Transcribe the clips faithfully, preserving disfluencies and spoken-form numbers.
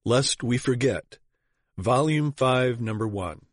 Lest We Forget, Volume five, Number one.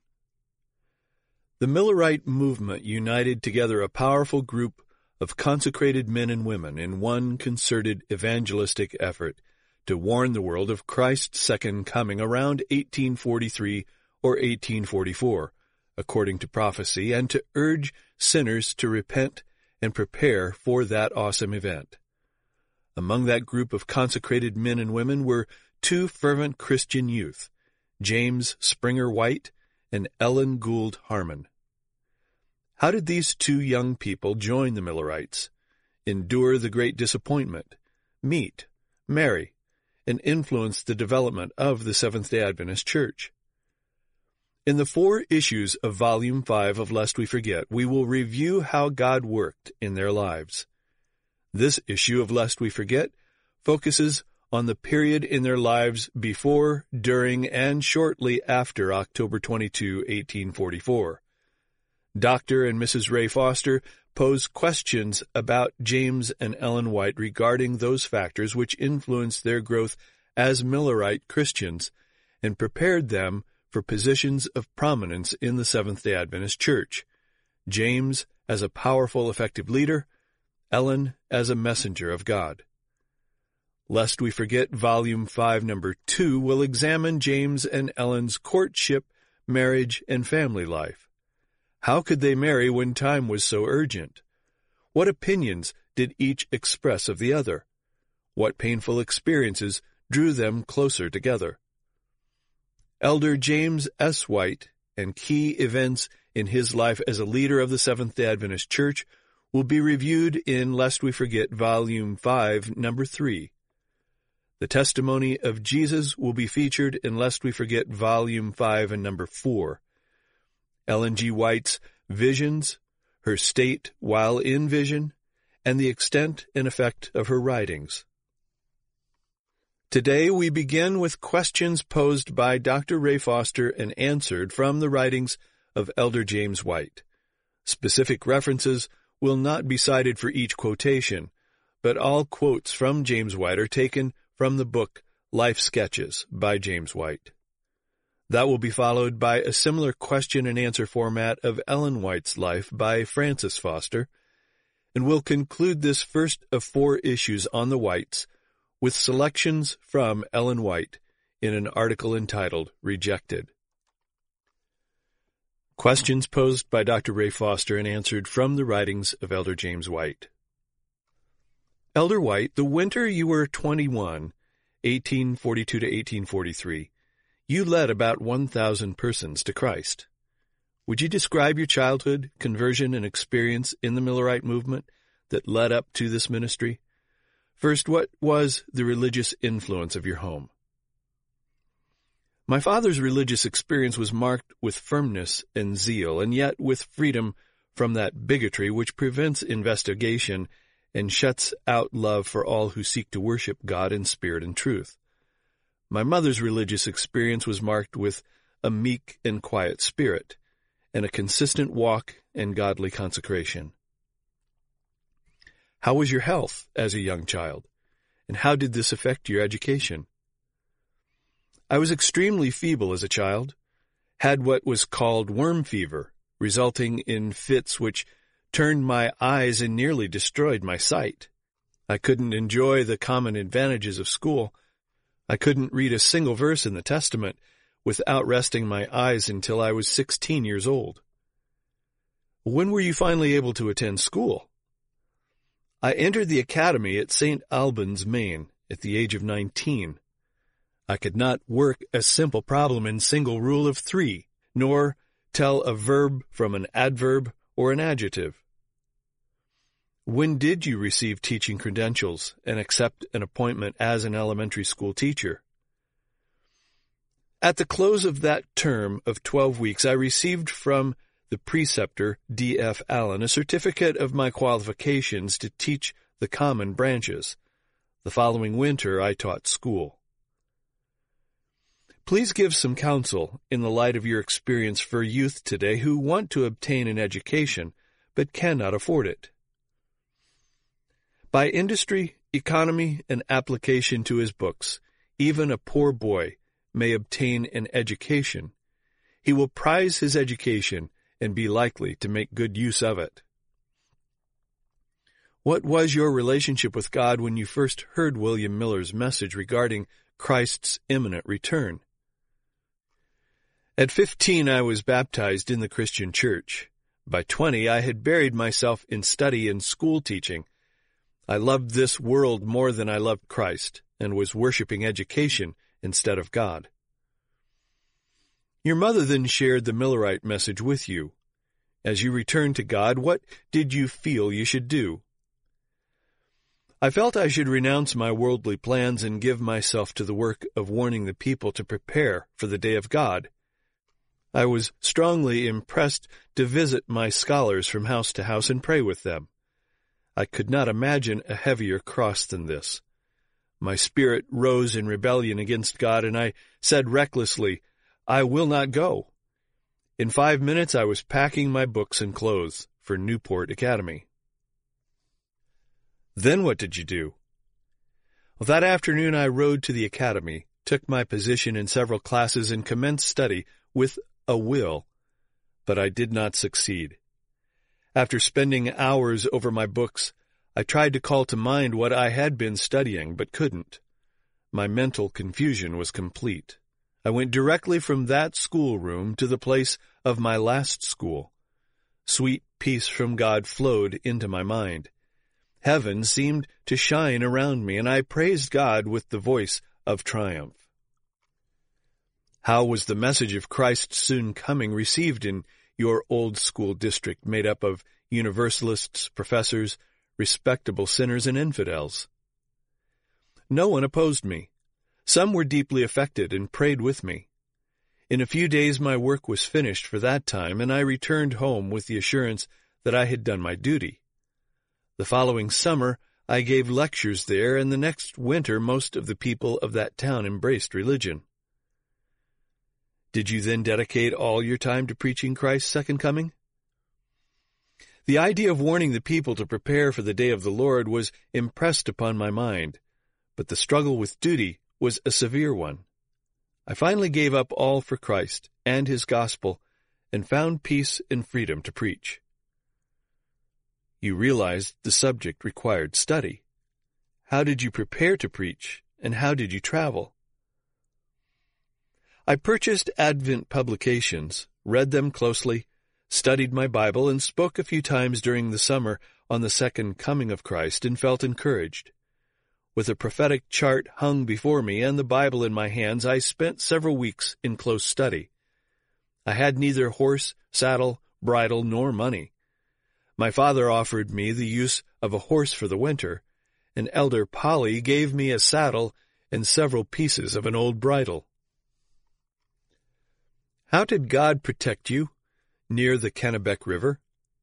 The Millerite movement united together a powerful group of consecrated men and women in one concerted evangelistic effort to warn the world of Christ's second coming around eighteen forty-three or eighteen forty-four, according to prophecy, and to urge sinners to repent and prepare for that awesome event. Among that group of consecrated men and women were two fervent Christian youth, James Springer White and Ellen Gould Harmon. How did these two young people join the Millerites, endure the great disappointment, meet, marry, and influence the development of the Seventh-day Adventist Church? In the four issues of Volume five of Lest We Forget, we will review how God worked in their lives. This issue of Lest We Forget focuses on the period in their lives before, during, and shortly after October twenty-second, eighteen forty-four. Doctor and Missus Ray Foster pose questions about James and Ellen White regarding those factors which influenced their growth as Millerite Christians and prepared them for positions of prominence in the Seventh-day Adventist Church, James as a powerful, effective leader, Ellen as a messenger of God. Lest We Forget, Volume five, Number two, will examine James and Ellen's courtship, marriage, and family life. How could they marry when time was so urgent? What opinions did each express of the other? What painful experiences drew them closer together? Elder James S. White and key events in his life as a leader of the Seventh-day Adventist Church will be reviewed in Lest We Forget, Volume five, Number three. The testimony of Jesus will be featured in Lest We Forget, Volume five and Number four. Ellen G. White's visions, her state while in vision, and the extent and effect of her writings. Today we begin with questions posed by Doctor Ray Foster and answered from the writings of Elder James White. Specific references will not be cited for each quotation, but all quotes from James White are taken from the book Life Sketches by James White. That will be followed by a similar question and answer format of Ellen White's life by Francis Foster, and we'll conclude this first of four issues on the Whites with selections from Ellen White in an article entitled Rejected. Questions posed by Doctor Ray Foster and answered from the writings of Elder James White. Elder White, the winter you were twenty-one, eighteen forty-two to eighteen forty-three, you led about one thousand persons to Christ. Would you describe your childhood, conversion, and experience in the Millerite movement that led up to this ministry? First, what was the religious influence of your home? My father's religious experience was marked with firmness and zeal, and yet with freedom from that bigotry which prevents investigation and shuts out love for all who seek to worship God in spirit and truth. My mother's religious experience was marked with a meek and quiet spirit, and a consistent walk and godly consecration. How was your health as a young child, and how did this affect your education? I was extremely feeble as a child, had what was called worm fever, resulting in fits which turned my eyes and nearly destroyed my sight. I couldn't enjoy the common advantages of school. I couldn't read a single verse in the Testament without resting my eyes until I was sixteen years old. When were you finally able to attend school? I entered the academy at Saint Albans, Maine, at the age of nineteen. I could not work a simple problem in single rule of three, nor tell a verb from an adverb or an adjective. When did you receive teaching credentials and accept an appointment as an elementary school teacher? At the close of that term of twelve weeks, I received from the preceptor, D F Allen, a certificate of my qualifications to teach the common branches. The following winter, I taught school. Please give some counsel in the light of your experience for youth today who want to obtain an education but cannot afford it. By industry, economy, and application to his books, even a poor boy may obtain an education, he will prize his education and be likely to make good use of it. What was your relationship with God when you first heard William Miller's message regarding Christ's imminent return? At fifteen, I was baptized in the Christian church. By twenty, I had buried myself in study and school teaching. I loved this world more than I loved Christ, and was worshiping education instead of God. Your mother then shared the Millerite message with you. As you returned to God, what did you feel you should do? I felt I should renounce my worldly plans and give myself to the work of warning the people to prepare for the day of God. I was strongly impressed to visit my scholars from house to house and pray with them. I could not imagine a heavier cross than this. My spirit rose in rebellion against God, and I said recklessly, "I will not go." In five minutes I was packing my books and clothes for Newport Academy. Then what did you do? Well, that afternoon I rode to the academy, took my position in several classes, and commenced study with a will, but I did not succeed. After spending hours over my books, I tried to call to mind what I had been studying, but couldn't. My mental confusion was complete. I went directly from that schoolroom to the place of my last school. Sweet peace from God flowed into my mind. Heaven seemed to shine around me, and I praised God with the voice of triumph. How was the message of Christ's soon coming received in your old school district made up of universalists, professors, respectable sinners, and infidels? No one opposed me. Some were deeply affected and prayed with me. In a few days my work was finished for that time, and I returned home with the assurance that I had done my duty. The following summer I gave lectures there, and the next winter most of the people of that town embraced religion. Did you then dedicate all your time to preaching Christ's second coming? The idea of warning the people to prepare for the day of the Lord was impressed upon my mind, but the struggle with duty was a severe one. I finally gave up all for Christ and His gospel and found peace and freedom to preach. You realized the subject required study. How did you prepare to preach, and how did you travel? I purchased Advent publications, read them closely, studied my Bible, and spoke a few times during the summer on the second coming of Christ, and felt encouraged. With a prophetic chart hung before me and the Bible in my hands, I spent several weeks in close study. I had neither horse, saddle, bridle, nor money. My father offered me the use of a horse for the winter, and Elder Polly gave me a saddle and several pieces of an old bridle. How did God protect you near the Kennebec River?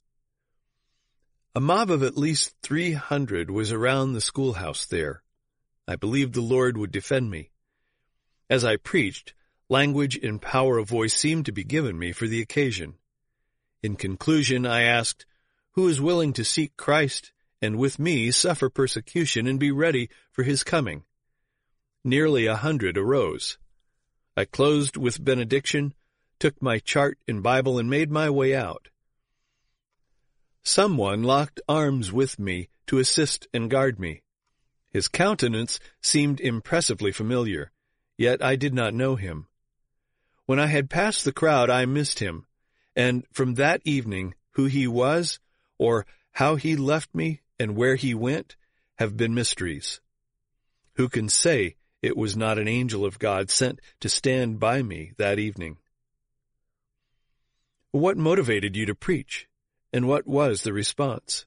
A mob of at least three hundred was around the schoolhouse there. I believed the Lord would defend me. As I preached, language and power of voice seemed to be given me for the occasion. In conclusion, I asked, "Who is willing to seek Christ and with me suffer persecution and be ready for His coming?" Nearly a hundred arose. I closed with benediction, took my chart and Bible, and made my way out. Someone locked arms with me to assist and guard me. His countenance seemed impressively familiar, yet I did not know him. When I had passed the crowd, I missed him, and from that evening who he was, or how he left me and where he went, have been mysteries. Who can say it was not an angel of God sent to stand by me that evening? What motivated you to preach, and what was the response?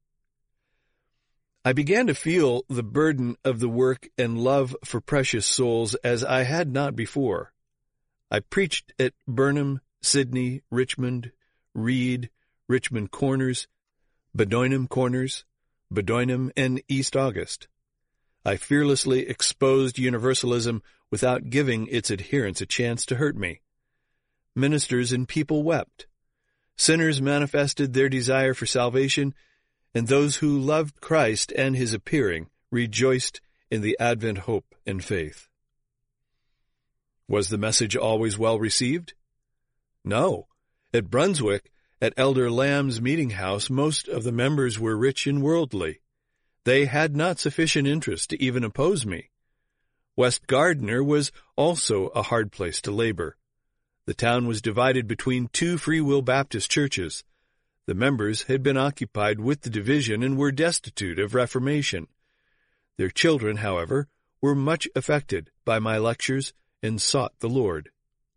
I began to feel the burden of the work and love for precious souls as I had not before. I preached at Burnham, Sydney, Richmond, Reed, Richmond Corners, Bedoinham Corners, Bedoinham, and East August. I fearlessly exposed universalism without giving its adherents a chance to hurt me. Ministers and people wept. Sinners manifested their desire for salvation, and those who loved Christ and His appearing rejoiced in the Advent hope and faith. Was the message always well received? No. At Brunswick, at Elder Lamb's meeting house, most of the members were rich and worldly. They had not sufficient interest to even oppose me. West Gardiner was also a hard place to labor. The town was divided between two Free Will Baptist churches. The members had been occupied with the division and were destitute of reformation. Their children, however, were much affected by my lectures and sought the Lord.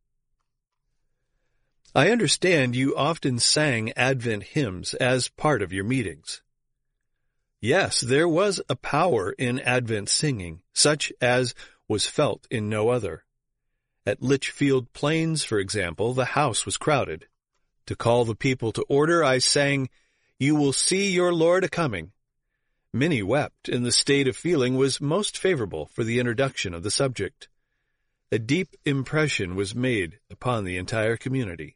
I understand you often sang Advent hymns as part of your meetings. Yes, there was a power in Advent singing, such as was felt in no other. At Litchfield Plains, for example, the house was crowded. To call the people to order, I sang, "You will see your Lord a-coming." Many wept, and the state of feeling was most favorable for the introduction of the subject. A deep impression was made upon the entire community.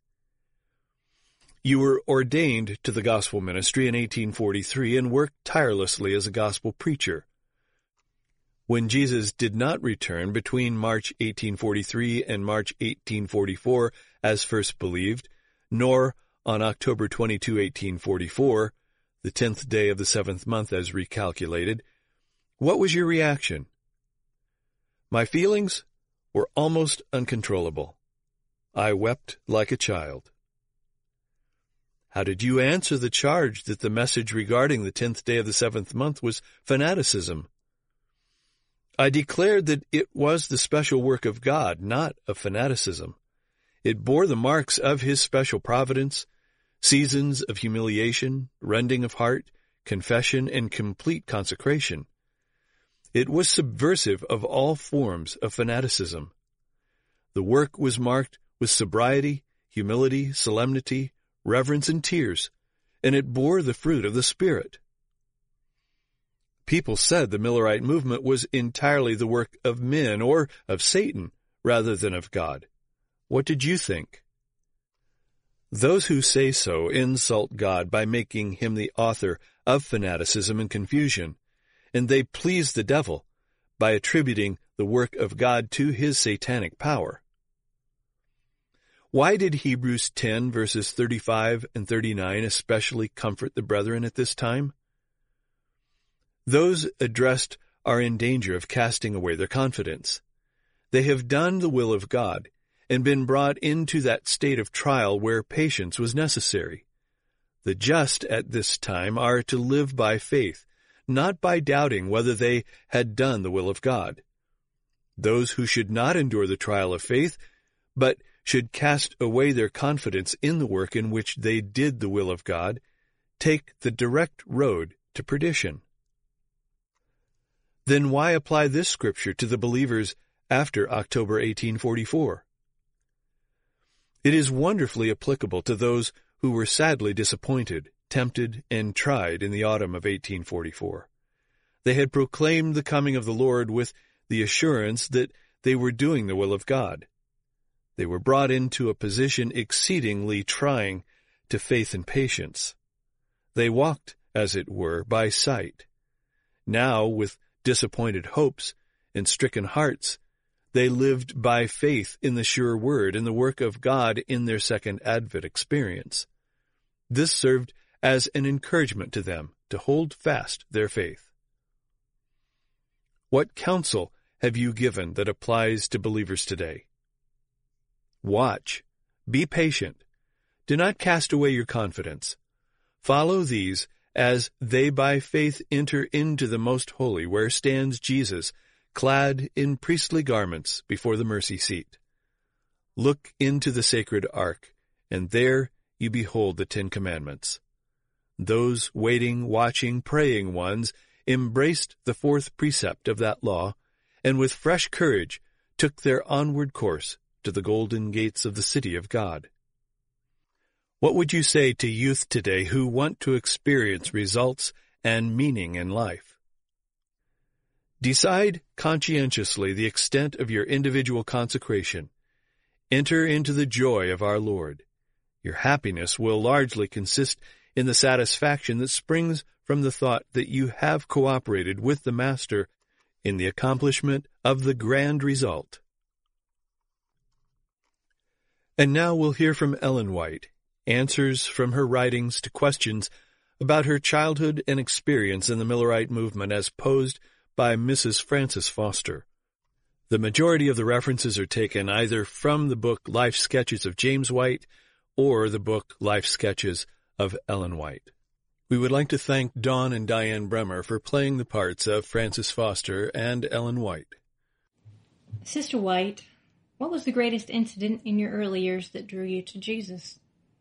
You were ordained to the gospel ministry in eighteen forty-three and worked tirelessly as a gospel preacher. When Jesus did not return between March eighteen forty-three and March eighteen forty-four, as first believed, nor on October twenty-second, eighteen forty-four, the tenth day of the seventh month as recalculated, what was your reaction? My feelings were almost uncontrollable. I wept like a child. How did you answer the charge that the message regarding the tenth day of the seventh month was fanaticism? I declared that it was the special work of God, not of fanaticism. It bore the marks of His special providence, seasons of humiliation, rending of heart, confession, and complete consecration. It was subversive of all forms of fanaticism. The work was marked with sobriety, humility, solemnity, reverence, and tears, and it bore the fruit of the Spirit. People said the Millerite movement was entirely the work of men or of Satan rather than of God. What did you think? Those who say so insult God by making Him the author of fanaticism and confusion, and they please the devil by attributing the work of God to his satanic power. Why did Hebrews ten, verses thirty-five and thirty-nine especially comfort the brethren at this time? Those addressed are in danger of casting away their confidence. They have done the will of God and been brought into that state of trial where patience was necessary. The just at this time are to live by faith, not by doubting whether they had done the will of God. Those who should not endure the trial of faith, but should cast away their confidence in the work in which they did the will of God, take the direct road to perdition. Then why apply this scripture to the believers after October eighteen forty-four? It is wonderfully applicable to those who were sadly disappointed, tempted, and tried in the autumn of eighteen forty-four. They had proclaimed the coming of the Lord with the assurance that they were doing the will of God. They were brought into a position exceedingly trying to faith and patience. They walked, as it were, by sight. Now, with disappointed hopes and stricken hearts, they lived by faith in the sure word and the work of God in their second Advent experience. This served as an encouragement to them to hold fast their faith. What counsel have you given that applies to believers today? Watch. Be patient. Do not cast away your confidence. Follow these as they by faith enter into the most holy, where stands Jesus, clad in priestly garments before the mercy seat. Look into the sacred ark, and there you behold the Ten Commandments. Those waiting, watching, praying ones embraced the fourth precept of that law, and with fresh courage took their onward course to the golden gates of the city of God. What would you say to youth today who want to experience results and meaning in life? Decide conscientiously the extent of your individual consecration. Enter into the joy of our Lord. Your happiness will largely consist in the satisfaction that springs from the thought that you have cooperated with the Master in the accomplishment of the grand result. And now we'll hear from Ellen White, answers from her writings to questions about her childhood and experience in the Millerite movement as posed by Missus Frances Foster. The majority of the references are taken either from the book Life Sketches of James White or the book Life Sketches of Ellen White. We would like to thank Dawn and Diane Bremer for playing the parts of Frances Foster and Ellen White. Sister White, what was the greatest incident in your early years that drew you to Jesus?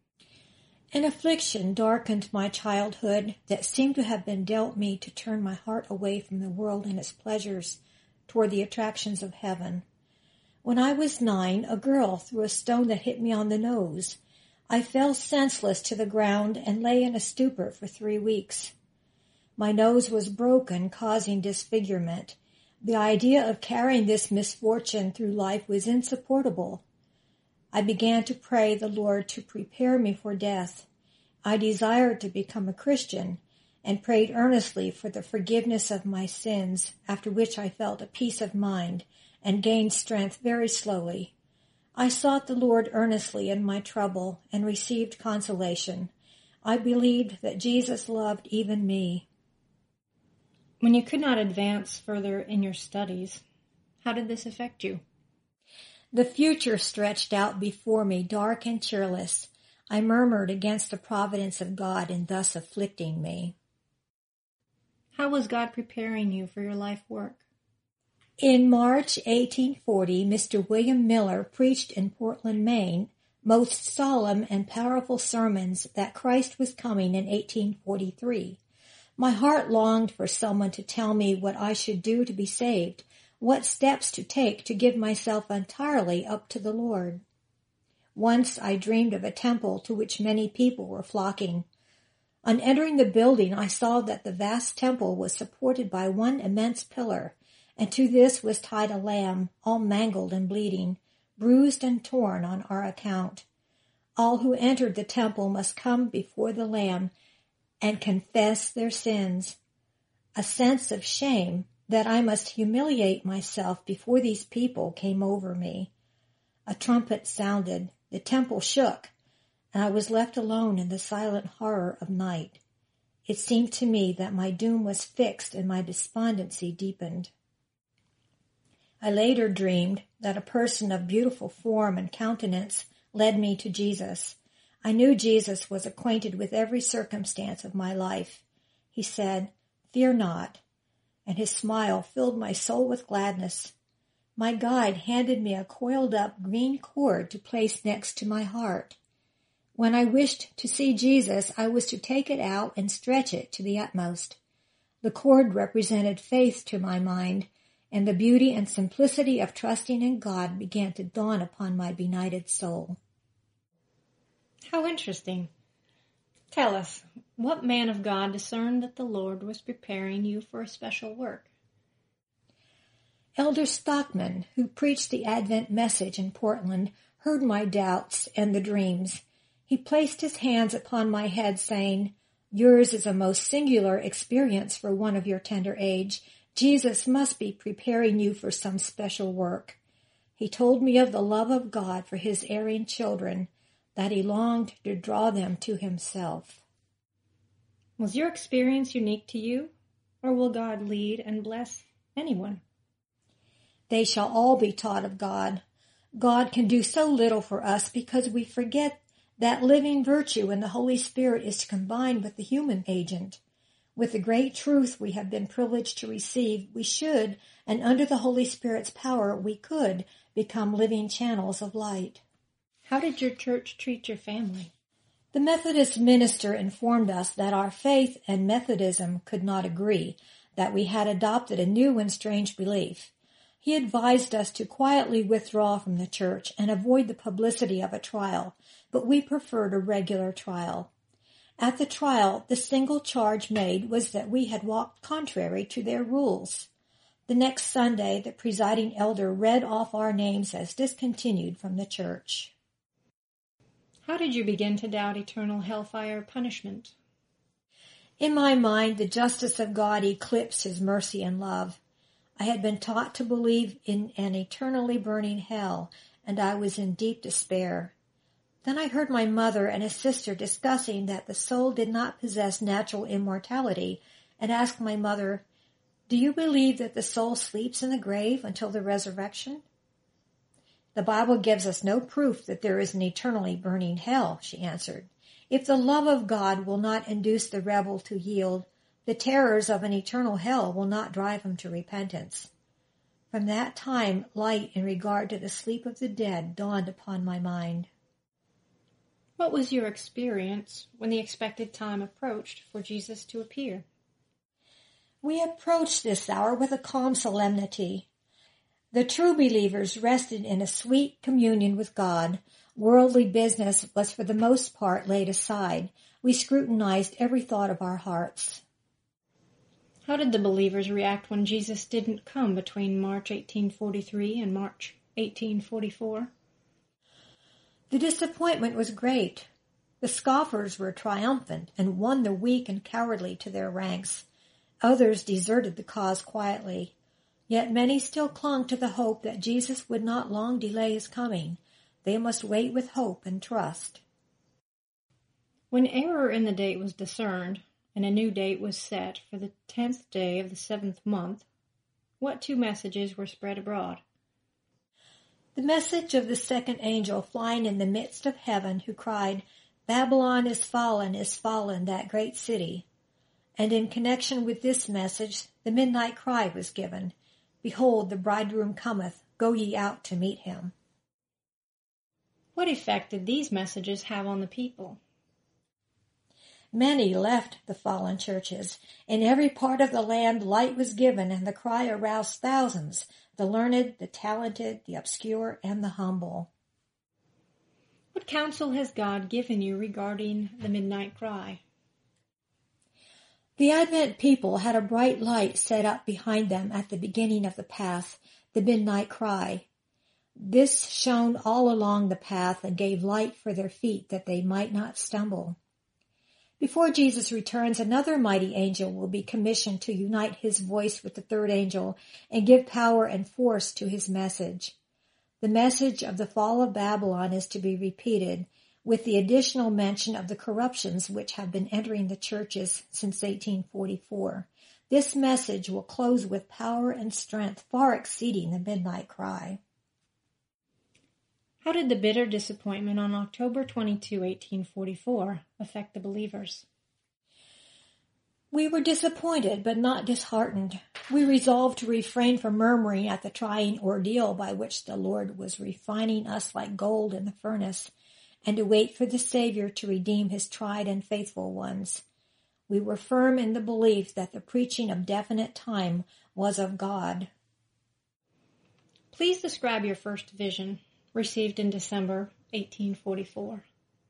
An affliction darkened my childhood that seemed to have been dealt me to turn my heart away from the world and its pleasures toward the attractions of heaven. When I was nine, a girl threw a stone that hit me on the nose. I fell senseless to the ground and lay in a stupor for three weeks. My nose was broken, causing disfigurement. The idea of carrying this misfortune through life was insupportable. I began to pray the Lord to prepare me for death. I desired to become a Christian and prayed earnestly for the forgiveness of my sins, after which I felt a peace of mind and gained strength very slowly. I sought the Lord earnestly in my trouble and received consolation. I believed that Jesus loved even me. When you could not advance further in your studies, how did this affect you? The future stretched out before me, dark and cheerless. I murmured against the providence of God in thus afflicting me. How was God preparing you for your life work? In March eighteen forty, Mister William Miller preached in Portland, Maine, most solemn and powerful sermons that Christ was coming in eighteen forty-three. My heart longed for someone to tell me what I should do to be saved, what steps to take to give myself entirely up to the Lord. Once I dreamed of a temple to which many people were flocking. On entering the building, I saw that the vast temple was supported by one immense pillar, and to this was tied a lamb, all mangled and bleeding, bruised and torn on our account. All who entered the temple must come before the Lamb and confess their sins. A sense of shame that I must humiliate myself before these people came over me. A trumpet sounded, the temple shook, and I was left alone in the silent horror of night. It seemed to me that my doom was fixed and my despondency deepened. I later dreamed that a person of beautiful form and countenance led me to Jesus. I knew Jesus was acquainted with every circumstance of my life. He said, "Fear not," and his smile filled my soul with gladness. My guide handed me a coiled-up green cord to place next to my heart. When I wished to see Jesus, I was to take it out and stretch it to the utmost. The cord represented faith to my mind, and the beauty and simplicity of trusting in God began to dawn upon my benighted soul. How interesting. Tell us, what man of God discerned that the Lord was preparing you for a special work? Elder Stockman, who preached the Advent message in Portland, heard my doubts and the dreams. He placed his hands upon my head, saying, "Yours is a most singular experience for one of your tender age. Jesus must be preparing you for some special work." He told me of the love of God for his erring children, that he longed to draw them to himself. Was your experience unique to you, or will God lead and bless anyone? They shall all be taught of God. God can do so little for us because we forget that living virtue in the Holy Spirit is combined with the human agent. With the great truth we have been privileged to receive, we should, and under the Holy Spirit's power, we could become living channels of light. How did your church treat your family? The Methodist minister informed us that our faith and Methodism could not agree, that we had adopted a new and strange belief. He advised us to quietly withdraw from the church and avoid the publicity of a trial, but we preferred a regular trial. At the trial, the single charge made was that we had walked contrary to their rules. The next Sunday, the presiding elder read off our names as discontinued from the church. How did you begin to doubt eternal hellfire punishment? In my mind, the justice of God eclipsed his mercy and love. I had been taught to believe in an eternally burning hell, and I was in deep despair. Then I heard my mother and a sister discussing that the soul did not possess natural immortality, and asked my mother, "Do you believe that the soul sleeps in the grave until the resurrection?" "The Bible gives us no proof that there is an eternally burning hell," she answered. "If the love of God will not induce the rebel to yield, the terrors of an eternal hell will not drive him to repentance." From that time, light in regard to the sleep of the dead dawned upon my mind. What was your experience when the expected time approached for Jesus to appear? We approached this hour with a calm solemnity. The true believers rested in a sweet communion with God. Worldly business was for the most part laid aside. We scrutinized every thought of our hearts. How did the believers react when Jesus didn't come between March eighteen forty-three and March eighteen forty-four? The disappointment was great. The scoffers were triumphant and won the weak and cowardly to their ranks. Others deserted the cause quietly. Yet many still clung to the hope that Jesus would not long delay his coming. They must wait with hope and trust. When error in the date was discerned, and a new date was set for the tenth day of the seventh month, what two messages were spread abroad? The message of the second angel flying in the midst of heaven, who cried, "Babylon is fallen, is fallen, that great city." And in connection with this message, the midnight cry was given, "Behold, the bridegroom cometh, go ye out to meet him." What effect did these messages have on the people? Many left the fallen churches. In every part of the land light was given, and the cry aroused thousands, the learned, the talented, the obscure, and the humble. What counsel has God given you regarding the midnight cry? The Advent people had a bright light set up behind them at the beginning of the path, the midnight cry. This shone all along the path and gave light for their feet that they might not stumble. Before Jesus returns, another mighty angel will be commissioned to unite his voice with the third angel and give power and force to his message. The message of the fall of Babylon is to be repeated, with the additional mention of the corruptions which have been entering the churches since eighteen forty-four. This message will close with power and strength far exceeding the midnight cry. How did the bitter disappointment on October twenty-second, eighteen forty-four affect the believers? We were disappointed, but not disheartened. We resolved to refrain from murmuring at the trying ordeal by which the Lord was refining us like gold in the furnace, and to wait for the Savior to redeem his tried and faithful ones. We were firm in the belief that the preaching of definite time was of God. Please describe your first vision, received in December eighteen forty-four.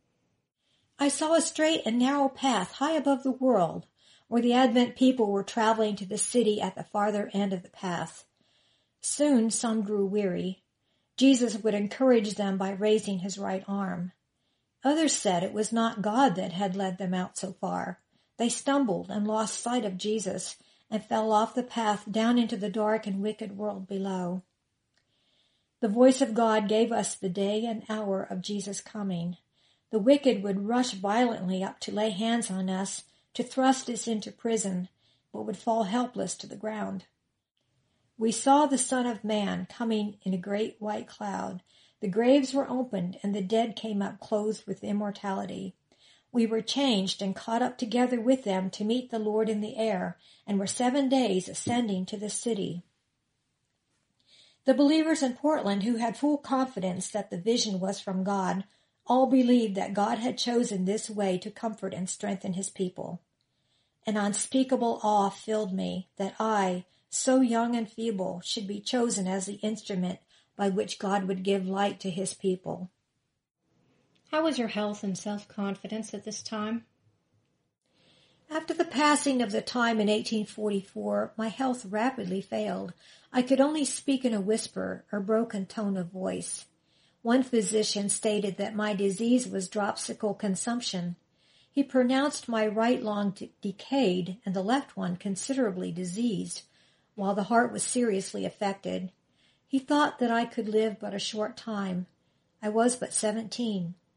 I saw a straight and narrow path high above the world, where the Advent people were traveling to the city at the farther end of the path. Soon some grew weary. Jesus would encourage them by raising his right arm. Others said it was not God that had led them out so far. They stumbled and lost sight of Jesus and fell off the path down into the dark and wicked world below. The voice of God gave us the day and hour of Jesus' coming. The wicked would rush violently up to lay hands on us, to thrust us into prison, but would fall helpless to the ground. We saw the Son of Man coming in a great white cloud. The graves were opened, and the dead came up clothed with immortality. We were changed and caught up together with them to meet the Lord in the air, and were seven days ascending to the city. The believers in Portland, who had full confidence that the vision was from God, all believed that God had chosen this way to comfort and strengthen his people. An unspeakable awe filled me that I, so young and feeble, should be chosen as the instrument by which God would give light to his people. How was your health and self-confidence at this time? After the passing of the time in eighteen forty-four, my health rapidly failed. I could only speak in a whisper or broken tone of voice. One physician stated that my disease was dropsical consumption. He pronounced my right lung de- decayed and the left one considerably diseased, while the heart was seriously affected. He thought that I could live but a short time. I was but seventeen.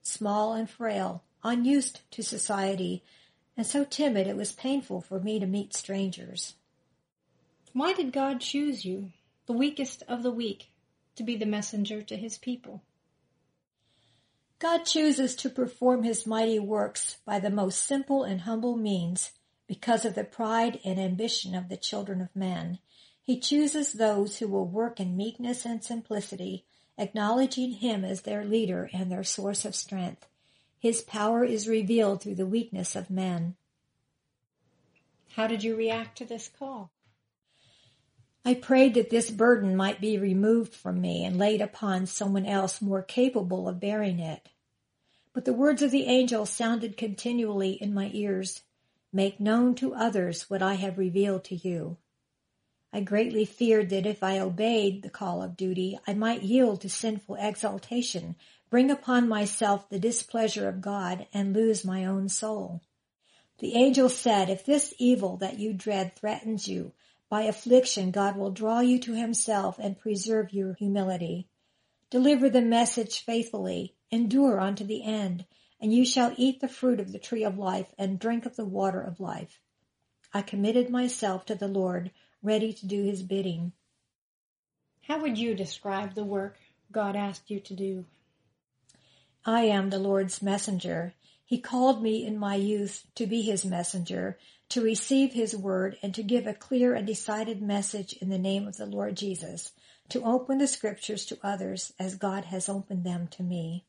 small and frail, unused to society, and so timid it was painful for me to meet strangers. Why did God choose you, the weakest of the weak, to be the messenger to his people? God chooses to perform his mighty works by the most simple and humble means because of the pride and ambition of the children of men. He chooses those who will work in meekness and simplicity, acknowledging him as their leader and their source of strength. His power is revealed through the weakness of men. How did you react to this call? I prayed that this burden might be removed from me and laid upon someone else more capable of bearing it. But the words of the angel sounded continually in my ears, "Make known to others what I have revealed to you." I greatly feared that if I obeyed the call of duty, I might yield to sinful exaltation, bring upon myself the displeasure of God, and lose my own soul. The angel said, "If this evil that you dread threatens you, by affliction God will draw you to himself and preserve your humility. Deliver the message faithfully, endure unto the end, and you shall eat the fruit of the tree of life and drink of the water of life." I committed myself to the Lord, ready to do his bidding. How would you describe the work God asked you to do? I am the Lord's messenger. He called me in my youth to be his messenger, to receive his word, and to give a clear and decided message in the name of the Lord Jesus, to open the scriptures to others as God has opened them to me.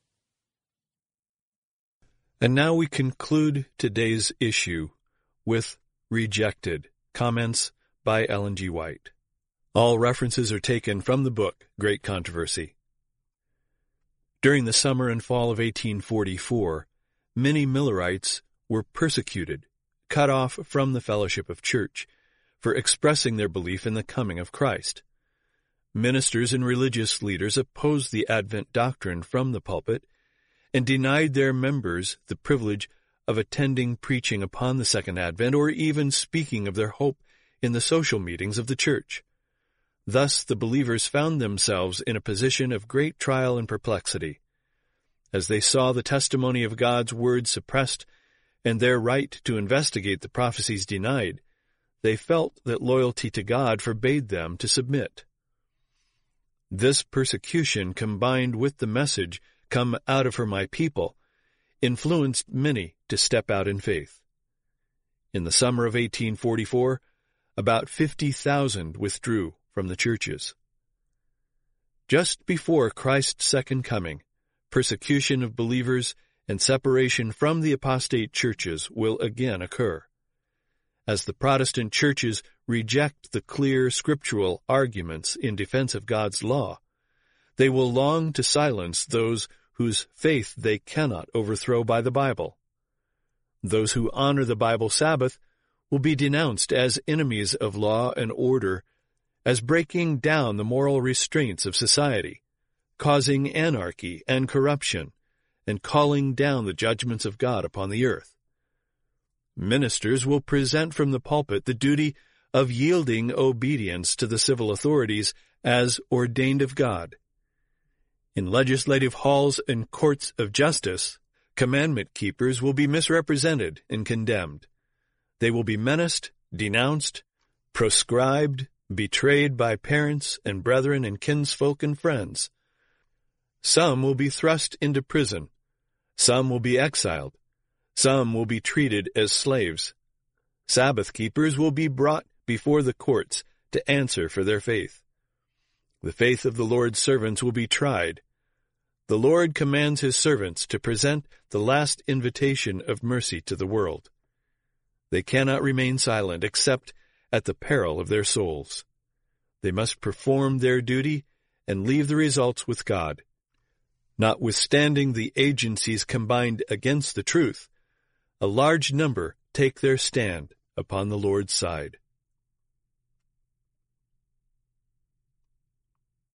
And now we conclude today's issue with Rejected, comments by Ellen G. White. All references are taken from the book Great Controversy. During the summer and fall of eighteen forty-four, many Millerites were persecuted, cut off from the fellowship of church, for expressing their belief in the coming of Christ. Ministers and religious leaders opposed the Advent doctrine from the pulpit and denied their members the privilege of attending preaching upon the Second Advent or even speaking of their hope in the social meetings of the church. Thus the believers found themselves in a position of great trial and perplexity. As they saw the testimony of God's word suppressed and their right to investigate the prophecies denied, they felt that loyalty to God forbade them to submit. This persecution, combined with the message, "Come out of her, my people," influenced many to step out in faith. In the summer of eighteen forty-four, about fifty thousand withdrew from the churches. Just before Christ's second coming, persecution of believers and separation from the apostate churches will again occur. As the Protestant churches reject the clear scriptural arguments in defense of God's law, they will long to silence those whose faith they cannot overthrow by the Bible. Those who honor the Bible Sabbath will be denounced as enemies of law and order, as breaking down the moral restraints of society, causing anarchy and corruption, and calling down the judgments of God upon the earth. Ministers will present from the pulpit the duty of yielding obedience to the civil authorities as ordained of God. In legislative halls and courts of justice, commandment keepers will be misrepresented and condemned. They will be menaced, denounced, proscribed, betrayed by parents and brethren and kinsfolk and friends. Some will be thrust into prison. Some will be exiled. Some will be treated as slaves. Sabbath keepers will be brought before the courts to answer for their faith. The faith of the Lord's servants will be tried. The Lord commands his servants to present the last invitation of mercy to the world. They cannot remain silent except at the peril of their souls. They must perform their duty and leave the results with God. Notwithstanding the agencies combined against the truth, a large number take their stand upon the Lord's side.